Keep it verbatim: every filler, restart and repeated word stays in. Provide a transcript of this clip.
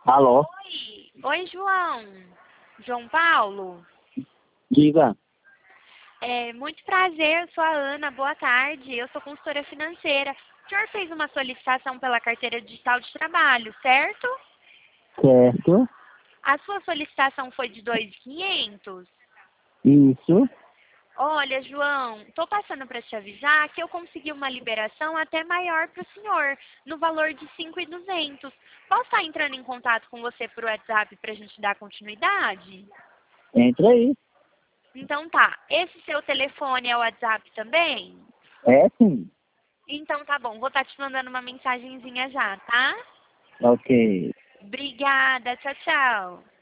Alô? Oi, Oi, João. João Paulo. Diga. É, muito prazer, eu sou a Ana, boa tarde. Eu sou consultora financeira. O senhor fez uma solicitação pela carteira digital de trabalho, certo? Certo. A sua solicitação foi de dois mil e quinhentos? Isso. Olha, João, estou passando para te avisar que eu consegui uma liberação até maior para o senhor, no valor de cinco mil e duzentos. Posso estar entrando em contato com você por WhatsApp para a gente dar continuidade? Entra aí. Então tá. Esse seu telefone é o WhatsApp também? É sim. Então tá bom, vou estar te mandando uma mensagenzinha já, tá? Ok. Obrigada, tchau, tchau.